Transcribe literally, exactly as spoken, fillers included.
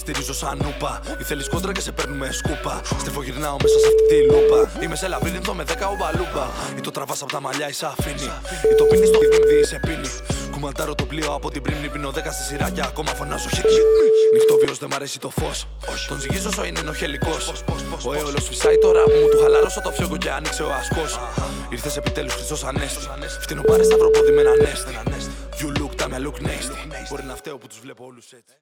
στηρίζω σαν ούπα. Ή θέλεις κόντρα και σε παίρνουμε σκούπα. Στριφογυρνάω μέσα σε αυτή τη λούπα. Είμαι σε λαβύρινθο με δέκα ομπαλούμπα. Ή το τραβάς απ' τα μαλλιά ή σ' αφήνει. Ή το πίνεις στο δίμδι ή σε πίνει. Κουμαντάρω το πλοίο από την πρίμνη. Πίνω δέκα στη σειρά και ακόμα φωνάζω χικ. Νυχτοβίος δεν μ' αρέσει το φως. Τον ζυγίζω όσο είναι ενοχελικός. Ο αίολος φυσάει τώρα που μου του χαλάρωσε το φιόγκο και άνοιξε ο ασκός. Ήρθες επιτέλους Χρυσός Ανέστη. Φτύνω πάρε σταυροπόδι με ένα νέστη. You look, τα μια look nasty. Μπορεί να φταίω που τους βλέπω όλους έτσι.